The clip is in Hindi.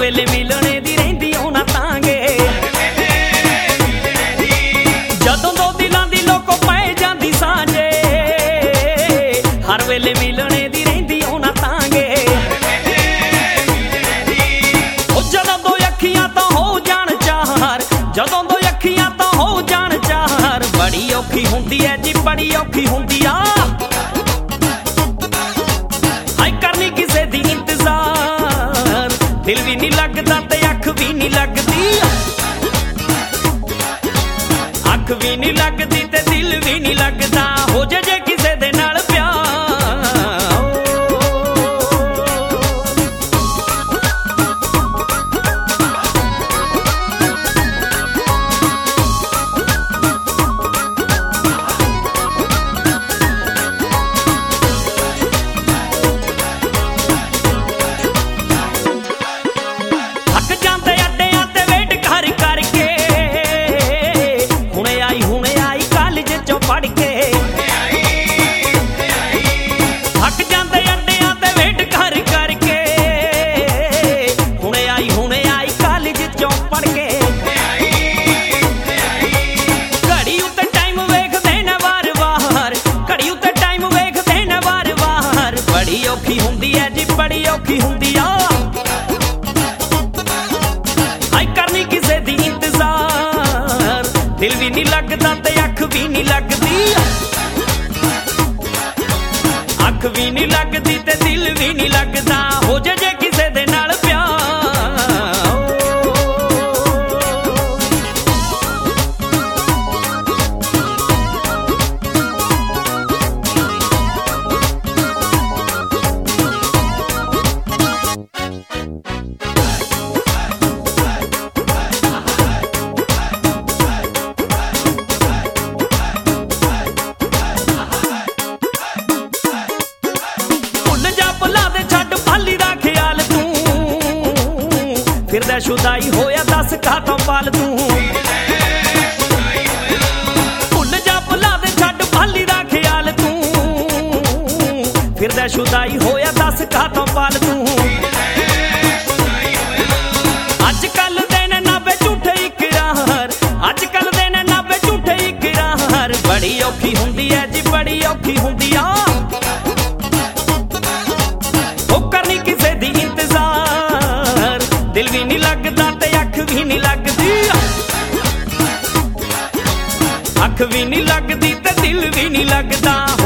वेले मिलने दी रहिंदी होना तांगे जदों दो दिलां दी लोको पै जांदी सांझे हर वेले मिलने दी रहिंदी होना तांगे जदों दो अखियां तो हो जान चार जदों दो अखियां तो हो जान चार बड़ी औखी हुंदी है जी बड़ी औखी हुंदी आ हाय करनी किसे दी इंतजार दिल भी नहीं लगदा ते अख भी नहीं लगदी अख भी नहीं लगदी ते दिल भी नहीं लगदा हो जे किसे दे नाल औखी हुंदी है जी बड़ी औखी हुंदी आ हाय करनी किसे दी इंतजार दिल भी नहीं लगदा ते अख भी नहीं लगदी अख भी नहीं लगदी ते दिल भी नहीं लगदा हो जे किसे दे नाल फिरदा शुदाई होया दस घातों पाल तू भुल जा भुला दे छड्ड भाली दा ख्याल तू फिरदा शुदाई होया दस घातों पाल तू अजकल देने नाबे झूठे इकरार अजकल देने नाबे झूठे इकरार बड़ी औखी हुंदी है जी बड़ी औखी हुंदी आ करनी किसे दी इंतजार दिल भी नहीं लगदा ते अख भी नहीं लगदी अख भी नहीं लगदी ते दिल भी नहीं लगदा